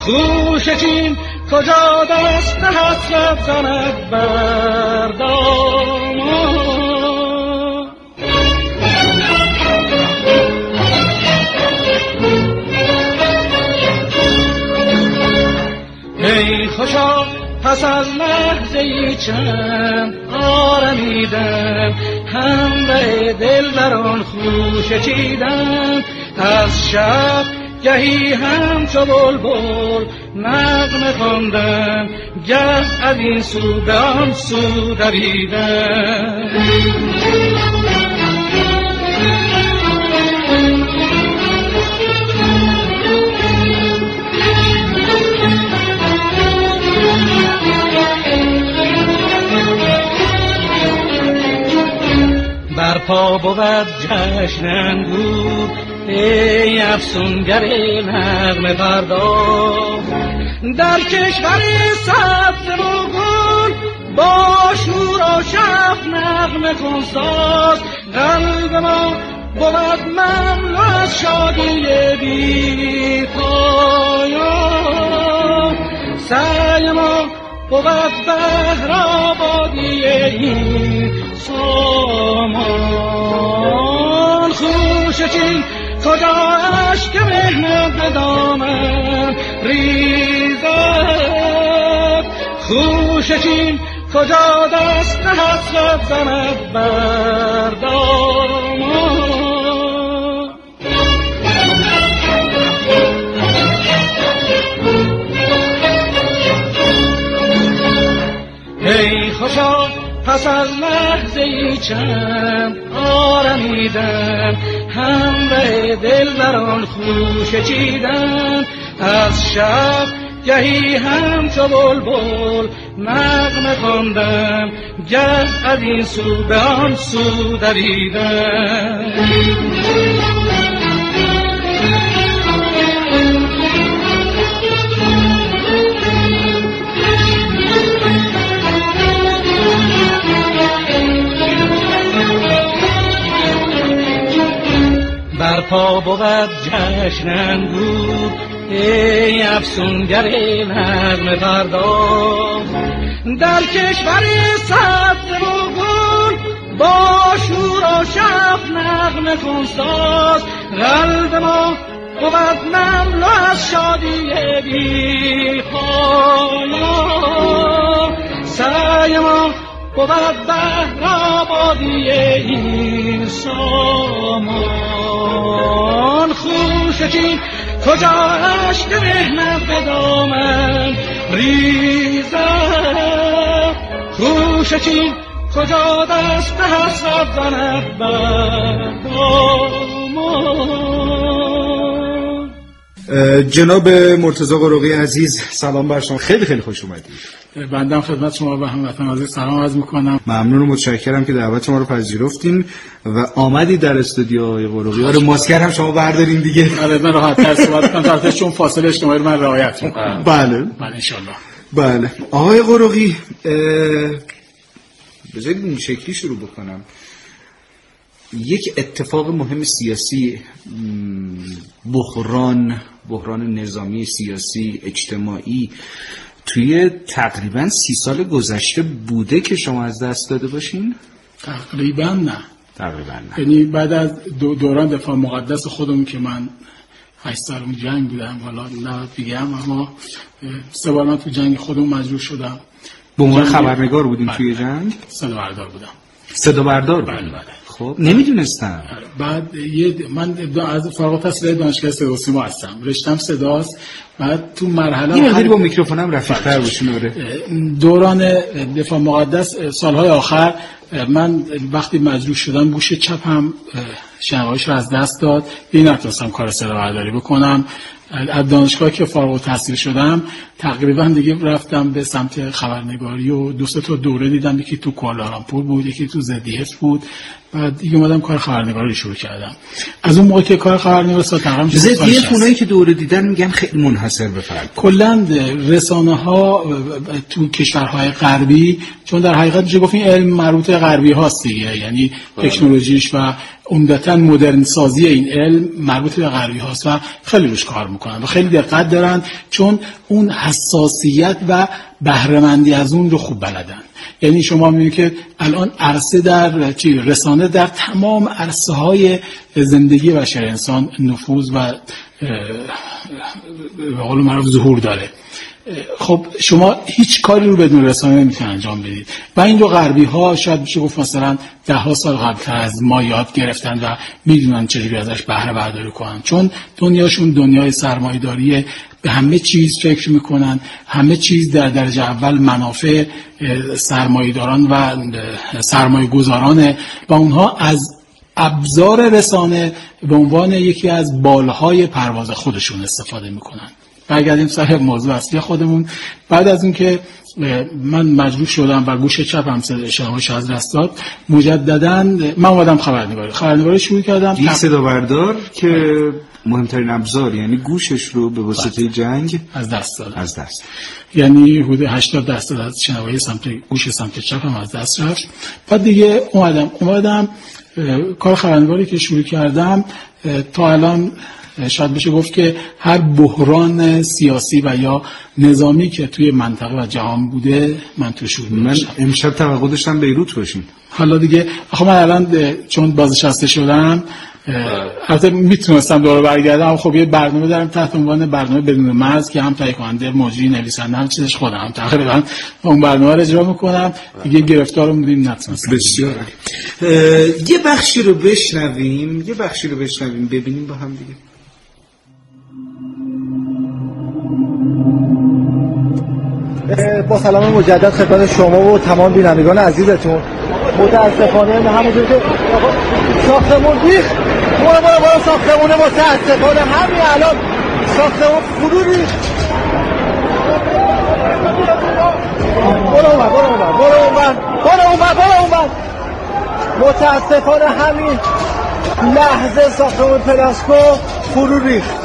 خوشچین کجا دست حسرت زند بر دامان. ای خوشا پس از لحظه‌ای چند آرمیدم، همراه دلبران خوشچیدم. از شب گهی همچو بلبل نغمه خواندم، گه از این سو به آن سو دویدم. برپا بود جشن انگور ای افسونگر نغمه پرداز، در کشور سبز و گل با شور و شف نغمه کن ساز. قلب ما بود مملو از شادی بی پایان، سعی ما بود بهر آبادی این سامان. خوشچین کجا اشک مهنت به دامن ریزد، خوشچین کجا دست حسرت زند بر دامان. ای خوشا پس از لحظه‌ای چند آرمیدم، همراه دلبران خوشچیدم. از شب گهی همچو بلبل نغمه خواندم، گه از این سو به آن سو دویدم. برپا بود جشن انگور ای افسونگر نغمه پرداز، در کشور سبز و گل با شور و شف نغمه کن ساز. قلب ما بود مملو از شادی بی پایان، سعی ما بود بهر آبادی این سامان. خوشچین کجا اشک مهنت به دامن ریزد، خوشچین کجا دست حسرت زند بر دامان. جناب مرتضی قروقی عزیز سلام بر شما، خیلی خیلی خوش اومدید. بنده خدمت شما و هموطنان عزیز سلام عرض میکنم. ممنون و متشکرم که دعوت ما رو پذیرفتین و آمدید در استودیو آقای قروقی. آره ماسکر هم شما بردارین دیگه. آره من راحت‌تر صحبت کنم البته چون فاصله اجتماعی رو من رعایت میکنم. بله ان شاءالله. بله آقای قروقی بذارید این شکلی شروع بکنم. یک اتفاق مهم سیاسی، بحران نظامی سیاسی اجتماعی توی تقریبا 30 سال گذشته بوده که شما از دست داده باشین؟ تقریبا نه. یعنی بعد از دوران دفاع مقدس خودمون که من 8 سال اون جنگ بودم، حالا نه بگم، اما 3 بار من تو جنگ خودمون مجروح شدم. به عنوان خبرنگار بودیم توی جنگ؟ صدابردار بودم. صدابردار بودم. بله. خب نمیدونستم. بعد من از فارغ التحصیل دانشگاه صدا و سیما هستم، رشتم صداست. بعد تو مرحله این با میکروفونم رفیق‌تر باشین. دوران دفاع مقدس سالهای آخر من وقتی مجروح شدم گوش چپم شنواییش رو از دست داد، این نتونستم کار صدا برداری بکنم. از دانشگاه که فارغ التحصیل شدم تقریبا دیگه رفتم به سمت خبرنگاری و 2 تا دوره دیدم، یکی تو کوالالامپور بود، یکی تو ZDF بود. بعد دیگه اومدم کار خبرنگاری شروع کردم. از اون موقع که کار خبرنگاری تقریبا ZDF اونایی که دوره دیدن میگن خیلی منحصر به فرد. کلا رسانه‌ها تو کشورهای غربی، چون در حقیقت میشه گفت این علم مربوط به غربی هاست دیگه، یعنی تکنولوژیش و عمدتاً مدرن سازی این علم مربوط به غربی هاست و خیلی روش کار میکنن و خیلی دقت دارن، چون اون حساسیت و بهره‌مندی از اون رو خوب بلدن. یعنی شما میبینید که الان عرصه در رسانه در تمام عرصه‌های زندگی بشر انسان نفوذ و به قول معروف ظهور داره. خب شما هیچ کاری رو بدون رسانه نمیتونید انجام بدید و این رو غربی ها شاید بشه گفت مثلا 10 سال قبل از ما یاد گرفتن و میدونن چجوری ازش بهره برداری کنن، چون دنیاشون دنیای سرمایه‌داریه، به همه چیز فکر میکنن، همه چیز در درجه اول منافع سرمایه‌داران و سرمایه‌گذارانه و اونها از ابزار رسانه به عنوان یکی از بالهای پرواز خودشون استفاده میکنن. برگردیم سر موضوع اصلی خودمون. بعد از اون که من مجروح شدم و گوش چپم صداش از دست داد، مجدداً من اومدم خبرنگاری شروع کردم. یک صدا بردار که مهمترین ابزار، یعنی گوشش رو به واسطه جنگ از دست یعنی حدود 80% از شنوایی گوش سمت چپم از دست رفت. بعد دیگه اومدم کار خبرنگاری که شروع کردم، تا الان شاید بشه گفت که هر بحران سیاسی و یا نظامی که توی منطقه و جهان بوده من تو شروع داشتم. من امشب توقع داشتم بیروت باشیم. حالا دیگه من الان چون بازنشسته شدم البته میتونستم دوباره برگردم، خب یه برنامه دارم تحت عنوان برنامه بدون مرز که هم تهیه کننده، مجری، نویسنده، هم چیزش خودم تقریبا اون برنامه رو اجرا میکنم. دیگه گرفتار بودیم نتونستم. بسیار یه بخشی رو بشنویم ببینیم با هم دیگه. با سلام مجدد خدمت شما و تمام بینندگان عزیزتون. متاسفانه همونجوری که ساختمون ریخت، برو ساختمونه، متاسفانه همین الان ساختمون فرو ریخت. برو اونور. متاسفانه همین لحظه ساختمون پلاسکو فرو ریخت.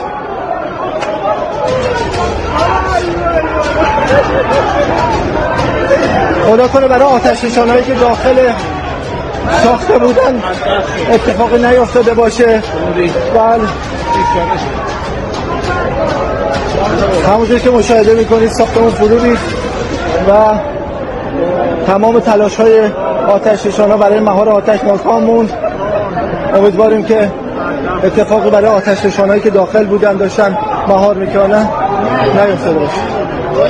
خدا کنه برای آتش نشانهایی که داخل ساخته بودن اتفاقی نیفتاده باشه. بله همونجوری که مشاهده میکنید ساختمون فرو ریخت و تمام تلاش های آتش نشانا برای مهار آتش ناکام موند. امیدواریم که اتفاقی برای آتش نشانهایی که داخل بودن داشتن مهار میکنن نیفتاده باشه.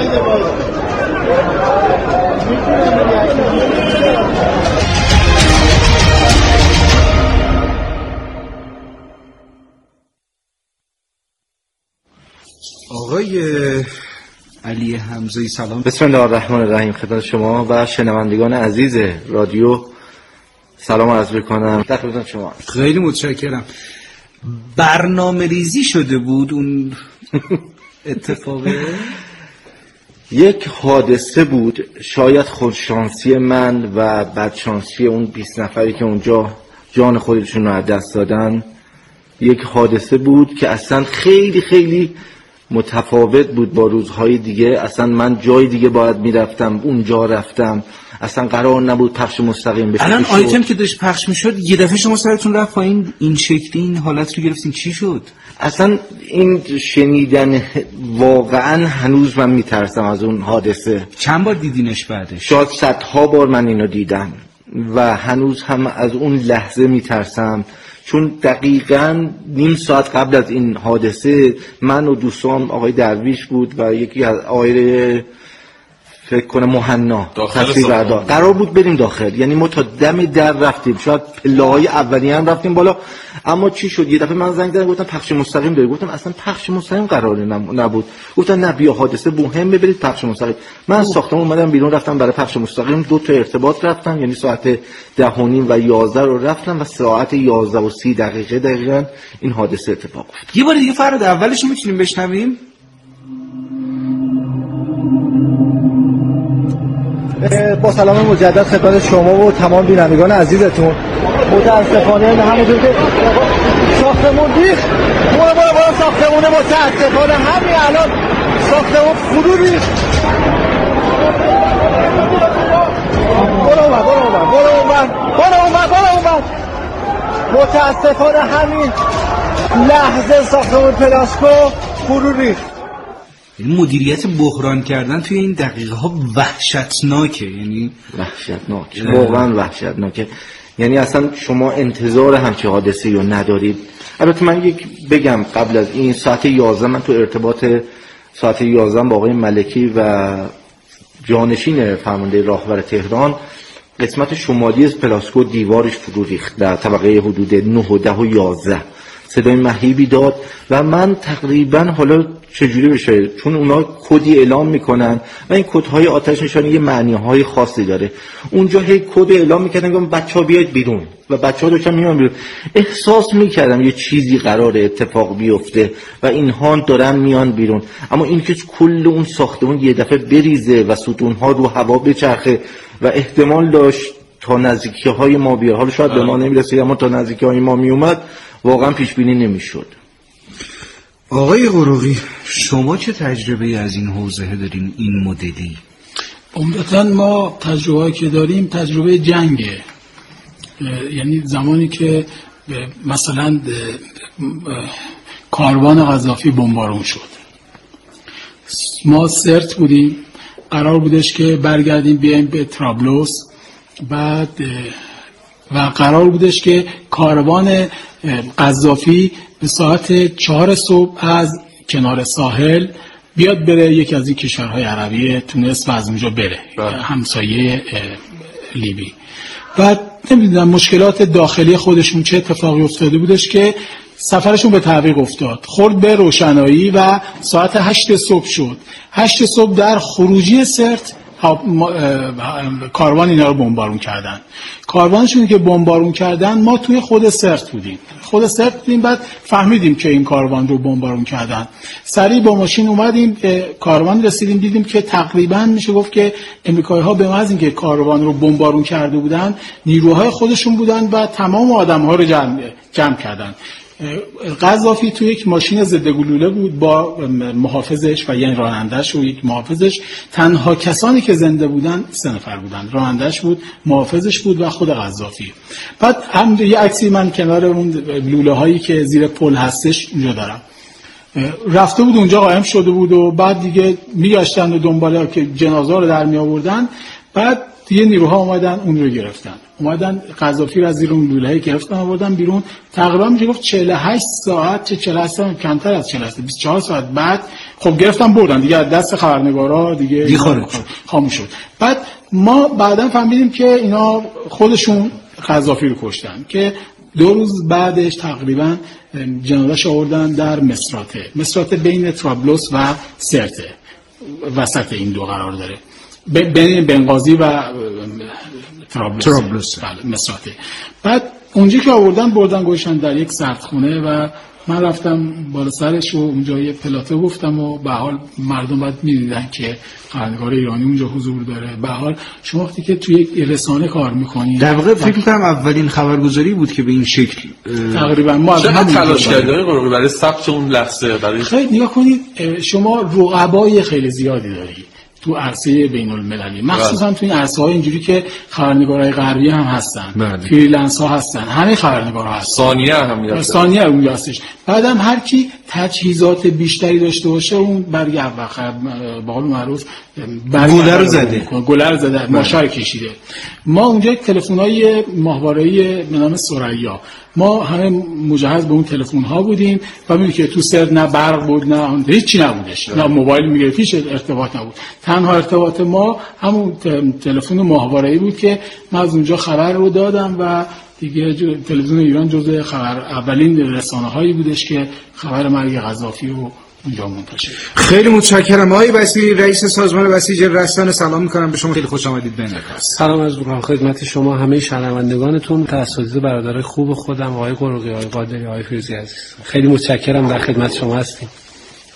آقای علی حمزه‌ای سلام. بسم الله الرحمن الرحیم. خدمت شما و شنوندگان عزیز رادیو سلام عرض می‌کنم. خدمت شما. خیلی متشکرم. برنامه ریزی شده بود اون اتفاقه؟ یک حادثه بود، شاید خودشانسی من و بدشانسی اون 20 نفری که اونجا جان خودشون رو از دست دادن. یک حادثه بود که اصلا خیلی خیلی متفاوت بود با روزهای دیگه. اصلا من جای دیگه باید میرفتم، اونجا رفتم، اصلا قرار نبود پخش مستقیم بشه. الان آیتم که داشت پخش میشد یه دفعه شما سرتون رفت پایین، این شکلی این حالت رو گرفتین، چی شد؟ اصلا این شنیدن واقعا هنوز من میترسم از اون حادثه. چند بار دیدینش بعدش؟ شاید 100ها بار من اینو دیدم و هنوز هم از اون لحظه میترسم، چون دقیقاً نیم ساعت قبل از این حادثه من و دوستان آقای درویش بود و یکی از آقای فکر کنم مهنا قرار بود بریم داخل. یعنی ما تا دم در رفتیم، شاید پله‌های اولیه هم رفتیم بالا، اما چی شد یه دفعه من زنگ زدن گفتن پخش مستقیم داری. گفتم اصلا پخش مستقیم قراره نبود. گفتن نه بیا حادثه مهمه برید پخش مستقیم. من از ساختمون اومدم بیرون رفتم برای پخش مستقیم. 2 تا ارتباط رفتم، یعنی ساعت 10:30 و 11 رو رفتم و ساعت 11:30 دقیقاً این حادثه اتفاق افتاد. یه بار دیگه فراد اولش میتونیم بشنویم؟ با سلام مجدد خدمت شما و تمام بینندگان عزیزتون. متاسفانه همونطور که ساختمون ریخت، برو ساختمونه، متاسفانه همین الان ساختمون فرو ریخت. برو اون. متاسفانه همین لحظه ساختمون پلاسکو فرو ریخت. مدیریت بحران کردن توی این دقیقه ها وحشتناکه، یعنی وحشتناک، واقعا وحشتناکه. یعنی اصلا شما انتظار همچه حادثه‌ای رو ندارید. البته من یک بگم قبل از این ساعت 11 من تو ارتباط ساعت 11 با آقای ملکی و جانشین فرمانده راهبر تهران قسمت شمالی از پلاسکو دیوارش فرو ریخت در طبقه حدود 9 و 10 و 11. صدای مهیبی داد و من تقریبا حالا چجوری بشه، چون اونا کدی اعلام میکنن و این کدهای آتش نشانی یه معنیهای خاصی داره، اونجا هی کد اعلام میکردن که بچه‌ها بیاید بیرون و بچه‌ها داشتن میان بیرون. احساس میکردم یه چیزی قراره اتفاق بیفته و اینها دارن میان بیرون، اما این که کل اون ساختمون یه دفعه بریزه و ستونها رو هوا بچرخه و احتمال داشت تا نزدیکی‌های ما بیاد، حالا شاید به ما نمیرسید اما تا نزدیکی‌های ما میومد، واقعا پیش بینی نمیشد. آقای قروقی شما چه تجربه از این حوزه دارین این مدلی؟ عمدتاً ما تجربه‌ای که داریم تجربه جنگه، یعنی زمانی که مثلا کاروان قذافی بمبارون شد، ما سرت بودیم، قرار بودش که برگردیم بیایم به طرابلس، بعد و قرار بودش که کاروان قذافی به ساعت 4 صبح از کنار ساحل بیاد بره یکی از این کشورهای عربی تونس و از اونجا بره همسایه لیبی. بعد نمیدونم مشکلات داخلی خودشون چه اتفاقی افتاده بودش که سفرشون به تعویق افتاد، خورد به روشنایی و ساعت 8 صبح شد. 8 صبح در خروجی سرت کاروان اینا رو بمبارون کردن. کاروانشون که بمبارون کردن ما توی خود سرت بودیم. بعد فهمیدیم که این کاروان رو بمبارون کردن. سریع با ماشین اومدیم به کاروان رسیدیم، دیدیم که تقریبا میشه گفت که امریکایی‌ها به محض اینکه کاروان رو بمبارون کرده بودن نیروهای خودشون بودن و تمام آدم‌ها رو جمع کردن. قذافی توی یک ماشین ضد گلوله بود با محافظش و یعنی رانندش و یک محافظش. تنها کسانی که زنده بودن 3 نفر بودن، رانندش بود، محافظش بود و خود قذافی. بعد هم یه عکسی من کنار اون لوله هایی که زیر پل هستش اونجا دارم. رفته بود اونجا قایم شده بود و بعد دیگه میگشتن و دنباله که جنازه رو در می آوردن. بعد دیگه نیروها اومدن اون رو گرفتن، اومدن قذافی رو از زیر اون لوله‌ای گرفتن آوردن بیرون. تقریبا میشه گفت 48 ساعت چه 48 ساعت کمتر از 24 ساعت بعد خب گرفتن بردن دیگه، از دست خبرنگارا دیگه خاموش شد. بعد ما بعداً فهمیدیم که اینا خودشون قذافی رو کشتن که 2 روز بعدش تقریبا جنازه‌اش آوردن در مصراته بین طرابلس و سرته، وسط این دو قرار داره، بین بنغازی و طرابلس مصراته. بعد اونجا که بردن گوشن در یک سردخونه و من رفتم بالا سرش و اونجا یه پلاته گفتم و به حال مردم باید می‌دیدن که خبرنگار ایرانی اونجا حضور داره. به حال شما وقتی که توی یک رسانه کار می‌کنید، در واقع فکر می‌کنم اولین خبرگزاری بود که به این شکل تقریبا ما چقدر تلاش کردیم برای ثبت اون لحظه. برای خیلی نگاه کنید، شما رقبای خیلی زیادی دارید تو عرصه بین المللی، مخصوصا تو این عرصه های اینجوری که خبرنگارای غربی هم هستن، فریلنس ها هستن، همه خبرنگارا هستن، ثانیه هم هستش. بعدم هر کی تجهیزات بیشتری داشته باشه اون برگ اول به قول معروف گله رو زده ماشا کشیده. ما اونجا تلفن‌های ماهواره‌ای به نام ثریا، ما همه مجهز به اون تلفن ها بودیم و می‌بینید که تو سر نه برق بود نه هیچی نبودش، نه موبایل میگرفت، هیچ ارتباط نبود. تنها ارتباط ما همون تلفن ماهواره‌ای بود که من از اونجا خبر رو دادم و دیگه تلویزیون ایران جزو اولین رسانه‌هایی بودش که خبر مرگ قذافی رو اونجا منتشر. خیلی متشکرم آقای بسیجی، رئیس سازمان بسیج رسانه. سلام می‌کنم به شما، خیلی خوش آمدید به نکاست. سلام از می‌کنم خدمت شما همه شنوندگانتون، اساتید برادر خوب خودم آقای قروقی، آقای قادری، آقای فیروزی عزیز. خیلی متشکرم، در خدمت شما هستیم.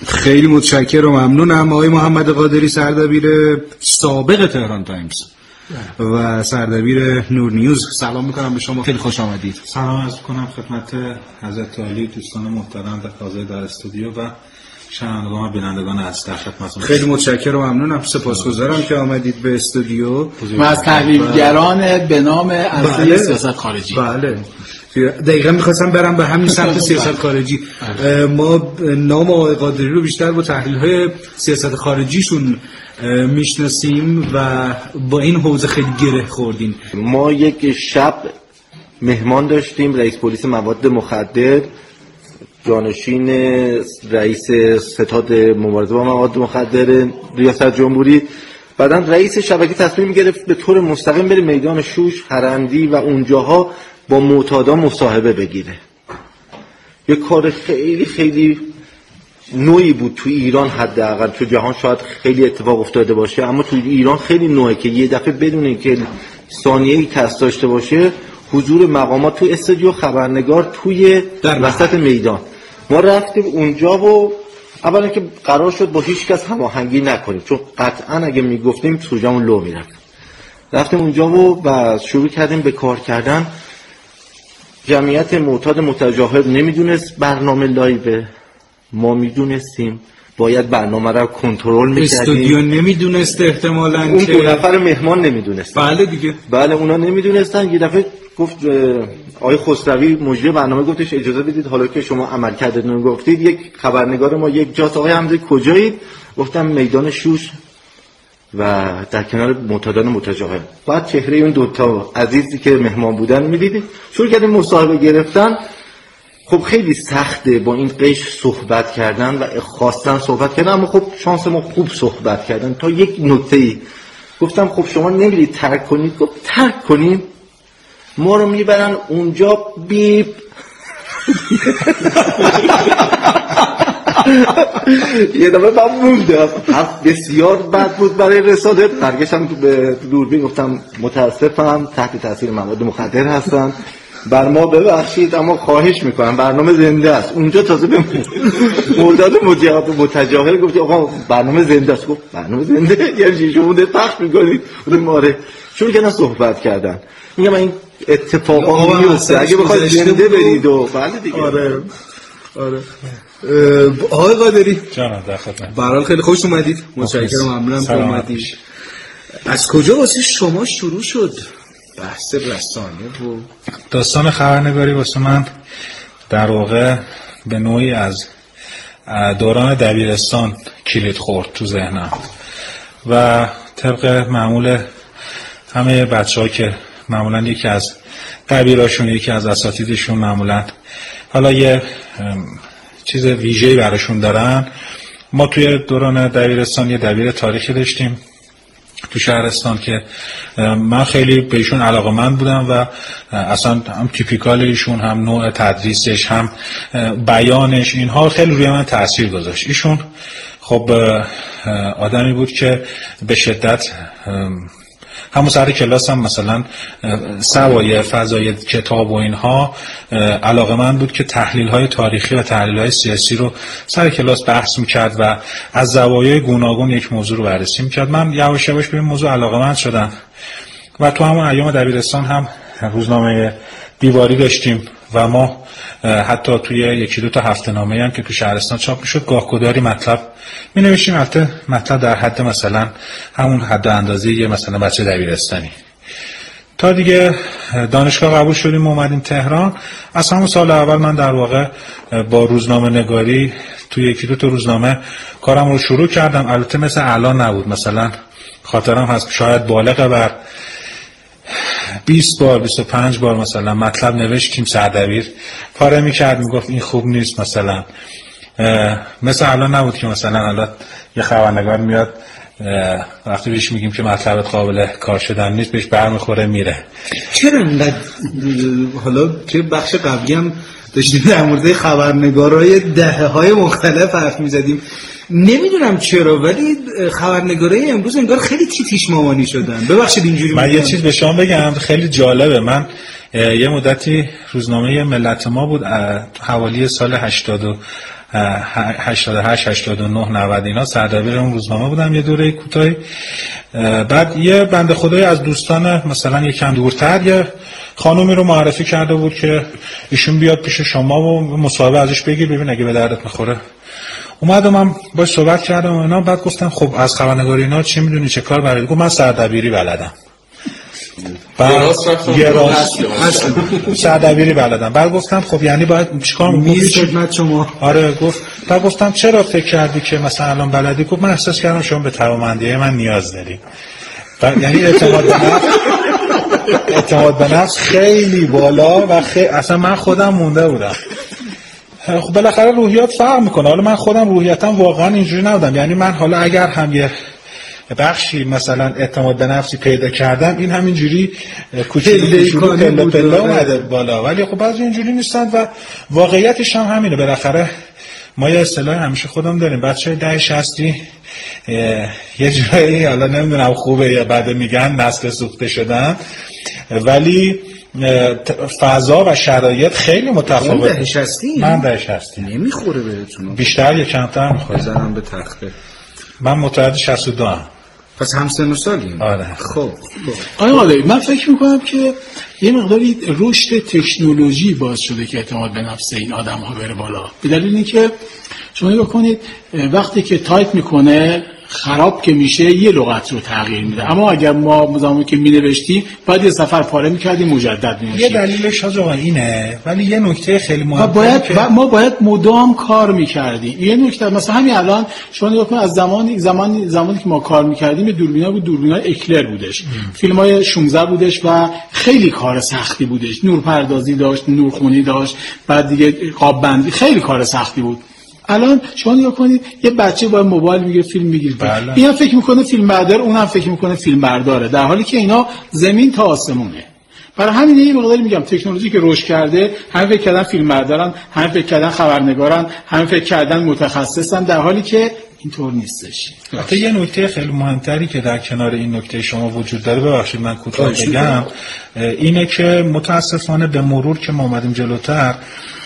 خیلی متشکرم و ممنونم آقای محمد قادری، سردبیر سابق تهران تایمز و سردبیر نور نیوز. سلام میکنم به شما، خیلی خوش آمدید. سلام عرض کنم خدمت حضرت عالی، دوستان محترم در حاضر در استودیو و شنوندگان و بینندگان از در خدمتتون. خیلی متشکرم و ممنونم، سپاسگزارم که آمدید به استودیو و از تحلیلگران به نام اصلی سیاست خارجی. بله دقیقا میخواستم برم به همین سمت سیاست خارجی. ما نام آقای قادری رو بیشتر با تحلیل‌های سیاست خارجیشون میشناسیم و با این حوزه خیلی گره خوردیم. ما یک شب مهمان داشتیم، رئیس پلیس مواد مخدر، جانشین رئیس ستاد مبارزه با مواد مخدر ریاست جمهوری. بعداً رئیس شبکه تصمیم گرفت به طور مستقیم بره میدان شوش، هرندی و اونجاها با معتادا مصاحبه بگیره. یک کار خیلی خیلی نوعی بود تو ایران، حداقل تو جهان شاید خیلی اتفاق افتاده باشه، اما تو ایران خیلی نوعه که یه دفعه بدون اینکه ثانیه‌ای کس داشته باشه حضور مقامات تو استودیو خبرنگار توی وسط میدان. ما رفتیم اونجا و اولا که قرار شد با هیچ کس هماهنگی نکنیم، چون قطعا اگه میگفتیم سوژمون لو میرفت. رفتیم اونجا و شروع کردیم به کار کردن. جمعیت معتاد متجاهل نمیدونست برنامه لایوه، ما میدونستیم، باید برنامه رو کنترل میکردیم. استودیو نمیدونست احتمالاً، اون دو نفر مهمان نمیدونست. بله دیگه، بله اونا نمیدونستن. یه دفعه گفت آقای خسروی مجری برنامه گفتش اجازه بدید حالا که شما عمل کردتون گفتید یک خبرنگار ما یک جاست، آقای حمزه کجایید؟ گفتم میدان شوش و در کنار معتادان متجاهل. بعد چهره اون دوتا عزیزی که مهمان بودن میدیدید، شروع کردیم مصاحبه گرفتن. خب خیلی سخته با این قش صحبت کردن و خواستن صحبت کردن، اما خب شانس ما خوب صحبت کردن تا یک نکته‌ای. گفتم خب شما نمیرید ترک کنید؟ گفت ترک کنیم؟ ما رو میبرن اونجا بیب یه دفعه من موندم، بسیار بد بود برای رساله. برگشتم به دوربین گفتم متاسفم تحت تاثیر مواد مخدر هستم، بر ما ببخشید اما خواهش میکنم برنامه زنده است. اونجا تازه به معتاد متجاهل گفت آقا برنامه زنده است. گفت برنامه زنده یعنی شما ده پخش میکنید؟ بودیم آره. شروع کردن صحبت کردن. میگم این اتفاقا میفته اگه بخواید زنده برید و بله دیگه. آره آقای قادری جانم در خدمت. به هر حال خیلی خوش اومدید، متشکرم، ممنونم که اومدید. از کجا واسه شما شروع شد بحث رسانه و داستان خبرنگاری؟ واسه من در واقع به نوعی از دوران دبیرستان کلید خورد تو ذهنم و طبق معمول همه بچه‌ها که معمولا یکی از دبیراشون یکی از اساتیدشون معمولا حالا یه چیز ویژه‌ای براشون دارن. ما توی دوران دبیرستان یه دبیر تاریخی داشتیم تو شهرستان که من خیلی به ایشون علاقه‌مند بودم و اصلا هم تیپیکال ایشون، هم نوع تدریسش، هم بیانش، اینها خیلی روی من تأثیر گذاشت. ایشون خب آدمی بود که به شدت همون سر کلاس هم مثلا سوای فضای کتاب و اینها علاقه‌مند بود که تحلیل‌های تاریخی و تحلیل‌های سیاسی رو سر کلاس بحث می‌کرد و از زوایای گوناگون یک موضوع رو بررسی می‌کرد. من یواش یواش به این موضوع علاقه‌مند شدم و تو همون ایام دبیرستان هم روزنامه دیواری داشتیم و ما حتی توی یکی دو تا هفته‌نامه‌ای هم که تو شهرستان چاپ می‌شد گاه‌گداری مطلب می‌نوشتیم، البته مطلب در حد مثلا همون حد اندازه یه مثلا بچه دبیرستانی. تا دیگه دانشگاه قبول شدیم و اومدیم تهران. از همون سال اول من در واقع با روزنامه نگاری توی یکی دو تا روزنامه کارم رو شروع کردم. البته مثل الان نبود، مثلا خاطرم هست شاید بالغ بر 20 بار 25 بار مثلا مطلب نوشتیم، سردبیر پاره میکرد میگفت این خوب نیست. مثلا مثل الان نبود که مثلا الان یه خبرنگار میاد وقتی بهش میگیم که مطلبت قابل کار شدن نیست بهش برمیخوره میره. چرا اینقدر حالا توی بخش قبلی هم داشتیم در مورد خبرنگارای دهه‌های مختلف حرف میزدیم، نمیدونم چرا ولی خبرنگارای امروز انگار خیلی تیتیش مامانی شدن. ببخشید اینجوری من یه چیز به شما بگم خیلی جالبه. من یه مدتی روزنامه ملت ما بود حوالی سال 88 89 90 اینا سردبیر اون روزنامه بودم یه دوره کوتاهی. بعد یه بنده خدایی از دوستان مثلا یکم دورتر یه خانومی رو معرفی کرده بود که ایشون بیاد پیش شما و مصاحبه ازش بگیر ببین اگه به دردت میخوره. اومدم من باش صحبت کردم و اینا. بعد گفتم خب از خبرنگاری اینا چی میدونی، چه کار بلدی؟ گفت من سردبیری بلدم. سردبیری بلدم. بعد گفتم خب یعنی باید چیکار میز خدمت شما؟ آره گفت. بعد گفتم چرا فکر کردی که مثلا الان بلدی؟ گفت من احساس کردم شما به توانمندی من نیاز داری. یعنی اعتماد به نفس خیلی بالا و اصلا من خودم مونده بودم. خب بالاخره روحیات فرق میکنه. حالا من خودم روحیاتم واقعا اینجوری نبودم، یعنی من حالا اگر هم یه بخشی مثلا اعتماد به نفسی پیدا کردم این همینجوری کوچولو پله اومده بالا، ولی خب بعضی اینجوری نیستن و واقعیتش هم همینه. بالاخره ما یه اصطلاح همیشه خودم داریم، بچه‌های 10-60 یه جایی حالا نمیدونم خوبه یا بده میگن نسل سوخته شدن، ولی فضا و شرایط خیلی متفاوته. من 10-60 نمیخوره بهتون؟ بیشتر یا کمتر میخوره؟ بزنم به تخته. من متولد 62 ام. پس همسن و سالیم. آره. خب آقای قادری، من فکر میکنم که یه مقداری رشد تکنولوژی باعث شده که اعتماد به نفس این آدم ها بره بالا. به دلیل اینکه شما نگاه کنید وقتی که تایپ میکنه خراب که میشه یه لغت رو تغییر میده، اما اگر ما زمانی که مینوشتیم باید یه سفر پاره میکردیم مجدد می‌نوشتیم. یه دلیلش آقا اینه، ولی یه نکته خیلی مهمه ما باید مدام کار میکردیم. یه نکته مثلا همین الان شما نگاه کنید از زمانی که ما کار میکردیم دوربینا بود، دوربینای اکلر بودش، فیلمای 16 بودش و خیلی کار سختی بودش، نورپردازی داشت، نورخونی داشت، بعد دیگه قاب بندی، خیلی کار سختی بود. الان شما نگاه کنید یه بچه با موبایل میگیره فیلم میگیره، اینم فکر میکنه فیلم بردار، اونم فکر میکنه فیلم برداره، در حالی که اینا زمین تا آسمونه. برای همین یه مقداری میگم تکنولوژی که رشد کرده، هم فکر کردن فیلم بردارن، هم فکر کردن خبرنگارن، هم فکر کردن متخصصن، در حالی که اینطور نیستش. البته یه نکته خیلی مهمتری که در کنار این نکته شما وجود داره، ببخشید من کوتاه بگم، اینه که متاسفانه به مرور که ما اومدیم جلوتر،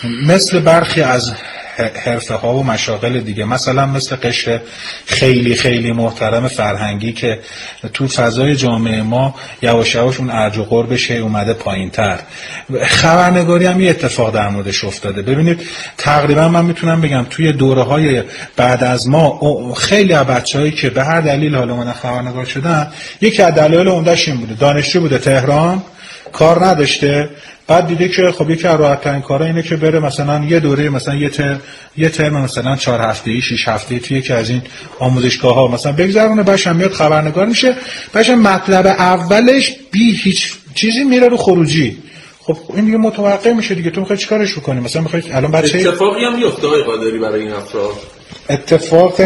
مثل برخی از حرفه ها و مشاغل دیگه، مثلا مثل قشر خیلی خیلی محترم فرهنگی که تو فضای جامعه ما یواش یواش اون ارج و قربش اومده پایین‌تر، خبرنگاری هم یه اتفاق در موردش افتاده. ببینید تقریبا من میتونم بگم توی دوره‌های بعد از ما خیلی از بچه‌هایی که به هر دلیل حالا اومدن خبرنگار شدن، یکی از دلایل عمده‌اش این بوده دانشجو بوده تهران، کار نداشته، بعد دیده که خب یکی از راحت‌ترین کارا اینه که بره مثلا یه دوره مثلا یه ترم مثلا 4 هفته‌ای 6 هفته‌ای توی یکی از این آموزشگاه‌ها مثلا بگذرونه، بعدش میاد خبرنگار میشه، بعدش مطلب اولش بی هیچ چیزی میره رو خروجی. خب این دیگه متوقع میشه دیگه، تو میخوای چیکارش بکنی؟ مثلا میخوای الان بچه اتفاقی هم میفته آقای قادری برای این افراد؟ اتفاق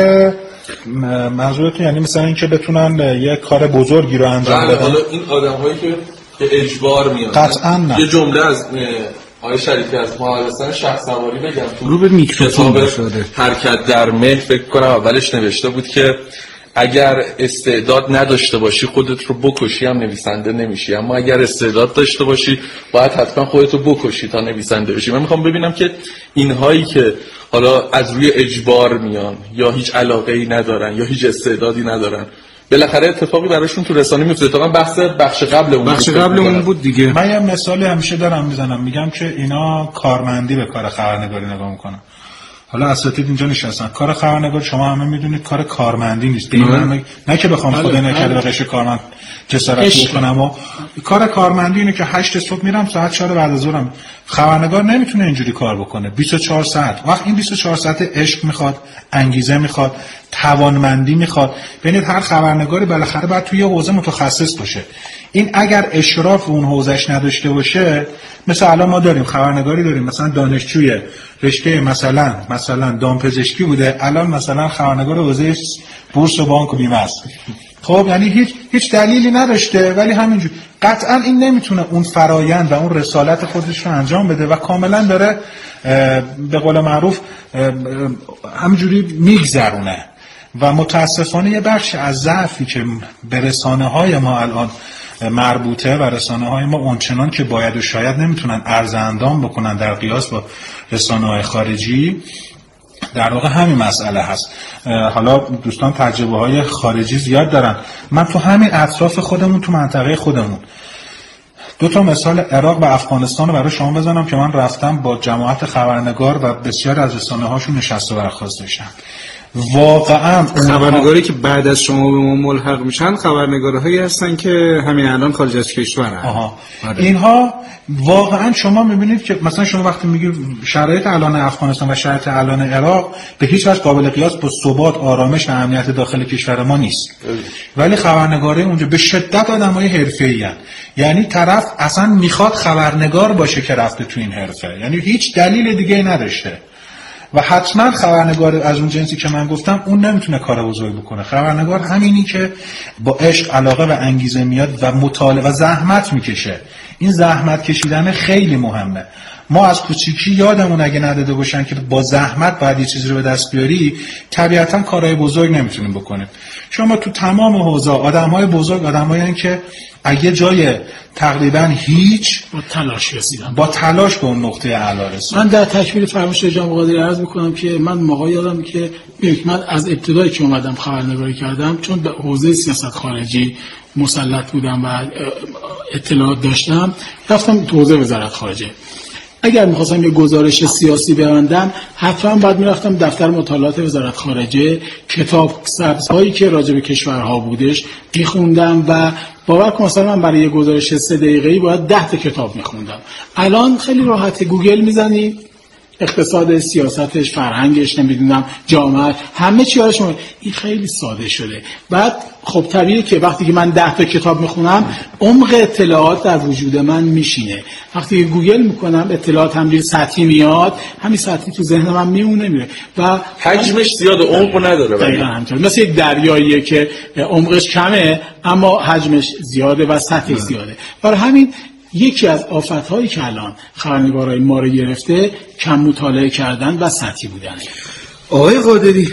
منظورتون یعنی مثلا اینکه بتونن یه کار بزرگی رو انجام بدن؟ حالا این آدم‌هایی که اجبار میان، قطعاً نه. یه جمله از آقای شریفی از محمد شهسواری بگم، تو رو به میکروفون شده حرکت در مهر فکر کنم اولش نوشته بود که اگر استعداد نداشته باشی خودت رو بکشی هم نویسنده نمیشی، اما اگر استعداد داشته باشی باید حتما خودت رو بکشی تا نویسنده بشی. من میخوام ببینم که اینهایی که حالا از روی اجبار میان یا هیچ علاقه‌ای ندارن یا هیچ استعدادی ندارن، بالاخره اتفاقی براشون تو رسانه میفته. تا من بخش قبل اون بود دیگه. من یه مثالی همیشه دارم میزنم، میگم که اینا کارمندی به کار خبرنگاری نگاه میکنن. حالا اساتید اینجا نشستن، کار خبرنگار شما همه میدونید کار کارمندی نیست. نه که بخوام خدا نکرده به قش کارمند جسارت بکنم، و کار کارمندی اینه که 8 صبح میرم ساعت 4 بعد از ظهرم. خبرنگار نمیتونه اینجوری کار بکنه 24 ساعت. وقت این 24 ساعت عشق میخواد، انگیزه میخواد، توانمندی میخواد. ببینید هر خبرنگاری بالاخره باید توی یه حوزه متخصص باشه. این اگر اشراف اون حوزهش نداشته باشه، مثلا الان ما داریم خبرنگاری داریم، مثلا دانشجوی رشته مثلا دامپزشکی بوده، الان مثلا خبرنگار حوزه بورس و بانک و بیمه است. خب یعنی هیچ دلیلی نداشته، ولی همینجوری قطعا این نمیتونه اون فرایند و اون رسالت خودش رو انجام بده و کاملا داره به قول معروف همینجوری میگذرونه. و متاسفانه یه بخش از ضعفی که به رسانه‌های ما الان مربوطه و رسانه‌های ما اونچنان که باید و شاید نمیتونن عرض اندام بکنن در قیاس با رسانه‌های خارجی، در واقع همین مسئله هست. حالا دوستان تجربه های خارجی زیاد دارن، من تو همین اطراف خودمون، تو منطقه خودمون 2 مثال عراق و افغانستان رو برای شما بزنم که من رفتم با جماعت خبرنگار و بسیار از رسانه هاشون نشست و برخاست داشتم. واقعا خبرنگاری که بعد از شما به ما ملحق میشن خبرنگارهایی هستن که همین الان خارج از کشورن. اینها واقعا شما میبینید که مثلا شما وقتی میگید شرایط الان افغانستان و شرایط الان عراق به هیچ وجه قابل قیاس با ثبات، آرامش و امنیت داخل کشور ما نیست، ولی خبرنگاری اونجا به شدت آدمای حرفه‌ای ان. یعنی طرف اصلا میخواد خبرنگار باشه که رفته تو این حرفه، یعنی هیچ دلیل دیگه نداشته. و حتما خبرنگار از اون جنسی که من گفتم اون نمیتونه کار بزرگ بکنه. خبرنگار همینی که با عشق، علاقه و انگیزه میاد و مطالعه و زحمت میکشه. این زحمت کشیدن خیلی مهمه. ما از کوچیکی یادمون اگه نداده باشن که با زحمت باید یه چیزی رو به دست بیاری، طبیعتا کارهای بزرگ نمیتونیم بکنیم. شما تو تمام حوزه آدمای بزرگ آدمایین که اگه جای تقریبا هیچ با تلاش رسیدن، با تلاش به اون نقطه اعلا رسیدن. من در تکمیل فرمایش جناب قادری عرض میکنم که من موقعی یادم که من از ابتدایی که اومدم خبرنگاری کردم، چون به حوزه سیاست خارجی مسلط بودم و اطلاعات داشتم، رفتم تو حوزه وزارت خارجه. اگر می‌خواستم یه گزارش سیاسی ببندم، حتما باید می‌رفتم دفتر مطالعات وزارت خارجه، کتاب سبزهایی که راجع به کشورها بودش می‌خوندم و باور کن مثلا من برای یه گزارش 3 دقیقه‌ای باید 10 تا کتاب می‌خوندم. الان خیلی راحت گوگل می‌زنی، اقتصاد، سیاستش، فرهنگش، نمیدونم جامعه، همه چی براش این خیلی ساده شده. بعد خب طبیعیه که وقتی که من 10 تا کتاب میخونم عمق اطلاعات در وجود من میشینه. وقتی که گوگل میکنم اطلاعات همینجوری سطحی میاد، همین سطحی تو ذهن من میمونه میره و حجمش زیاد عمق نداره. دقیقاً همینطور، مثل یک دریاییه که عمقش کمه اما حجمش زیاده و سطحش زیاده. برای همین یکی از آفت‌هایی که الان خبرنگارای ما رو گرفته کم مطالعه کردن و سطحی بودن. آقای قادری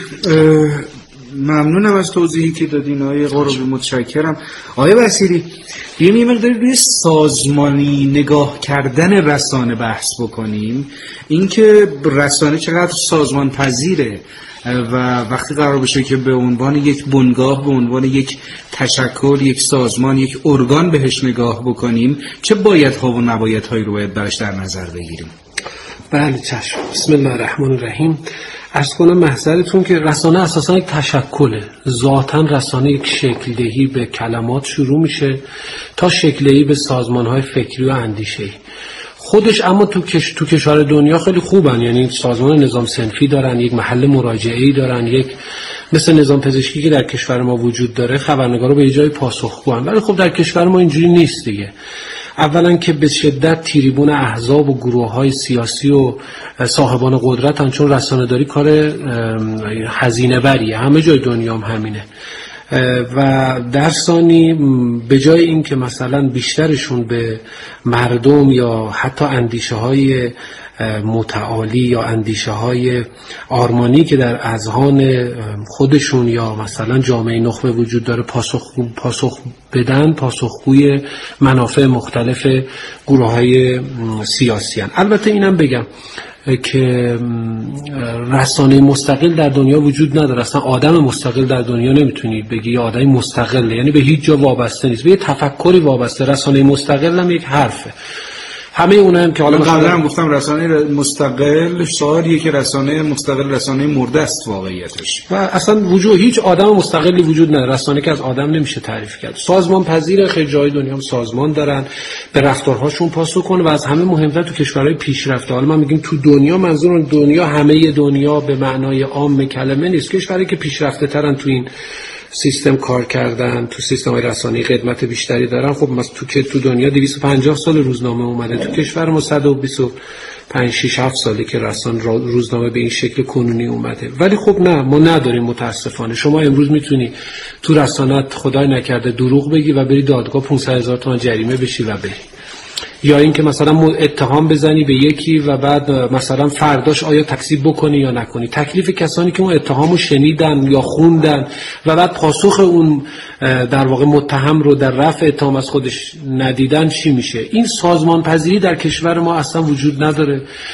ممنونم از توضیحی که دادین. آقای قربی متشکرم. آقای بصیری یه مقداری روی سازمانی نگاه کردن رسانه بحث بکنیم، اینکه رسانه چقدر سازمان پذیره و وقتی قرار بشه که به عنوان یک بنگاه، به عنوان یک تشکل، یک سازمان، یک ارگان بهش نگاه بکنیم، چه بایدها و نبایدهایی رو باید برش در نظر بگیریم؟ بله چشم. بسم الله الرحمن الرحیم. عرض کنم محضرتون که رسانه اساسا یک تشکله. ذاتاً رسانه یک شکل دهی به کلمات شروع میشه تا شکل دهی به سازمان‌های فکری و اندیشه‌ای. خودش اما تو کشور دنیا خیلی خوبن، یعنی سازمان نظام صنفی دارن، یک محل مراجعه‌ای دارن، یک مثل نظام پزشکی که در کشور ما وجود داره، خبرنگارا به جای پاسخگوان. ولی خب در کشور ما اینجوری نیست دیگه. اولا که به شدت تریبون احزاب و گروه‌های سیاسی و صاحبان قدرتن، چون رسانه‌داری کار هزینه بریه، همه جای دنیا هم همینه. و در ثانی به جای این که مثلا بیشترشون به مردم یا حتی اندیشه های متعالی یا اندیشه های آرمانی که در اذهان خودشون یا مثلا جامعه نخبه وجود داره پاسخ بدن، پاسخگوی منافع مختلف گروه های سیاسی هستند. البته اینم بگم که رسانه مستقل در دنیا وجود نداره. اصلا آدم مستقل در دنیا نمیتونی بگی یا آدم مستقله، یعنی به هیچ جا وابسته نیست، به یه تفکری وابسته. رسانه مستقل هم یک حرفه. همه اونها هم که حالا قبلا هم گفتم رسانه مستقل شعاریه که رسانه مستقل رسانه مرده است واقعیتش. و اصلا هیچ آدم مستقلی وجود نداره. رسانه که از آدم نمیشه تعریف کرد. سازمان پذیره، خیلی جای دنیا هم سازمان دارن، به رفتارهاشون پاسخ کنه و از همه مهمتر تو کشورهای پیشرفته. حالا من میگم تو دنیا، منظور دنیا همه دنیا به معنای عام کلمه نیست. کشورهایی که پیشرفته ترن تو این سیستم کار کردن، تو سیستم های رسانه‌ای خدمت بیشتری دارن. خب مثلا تو دنیا 250 سال روزنامه اومده، تو کشور ما 125 6 7 ساله که روزنامه به این شکل کنونی اومده. ولی خب نه، ما نداریم متاسفانه. شما امروز میتونی تو رسانه‌ات خدای نکرده دروغ بگی و بری دادگاه 500,000 تومان جریمه بشی و بری، یا اینکه مثلا اتهام بزنی به یکی و بعد مثلا فرداش آیا تکذیب بکنی یا نکنی. تکلیف کسانی که اون اتهامو شنیدن یا خوندن و بعد پاسخ اون در واقع متهم رو در رفع اتهام از خودش ندیدن چی میشه؟ این سازمان پذیری در کشور ما اصلا وجود نداره.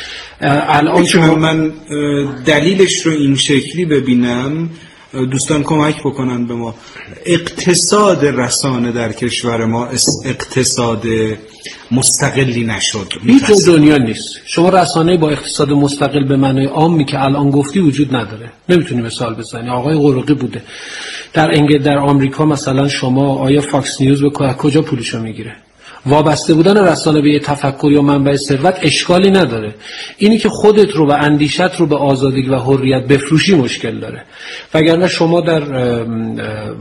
الان شما من دلیلش رو این شکلی ببینم، دوستان کمک بکنن به ما. اقتصاد رسانه در کشور ما اقتصاد مستقلی نشد، هیچ دنیا نیست. شما رسانه با اقتصاد مستقل به معنای عامی که الان گفتی وجود نداره. نمیتونی مثال بزنی. آقای قرقی بوده در آمریکا مثلا، شما آیا فاکس نیوز به کجا پولشو میگیره؟ وابسته بودن رسانه به یه تفکر یا منبع ثروت اشکالی نداره. اینی که خودت رو و اندیشت رو به آزادی و حریت بفروشی مشکل داره. وگرنه شما در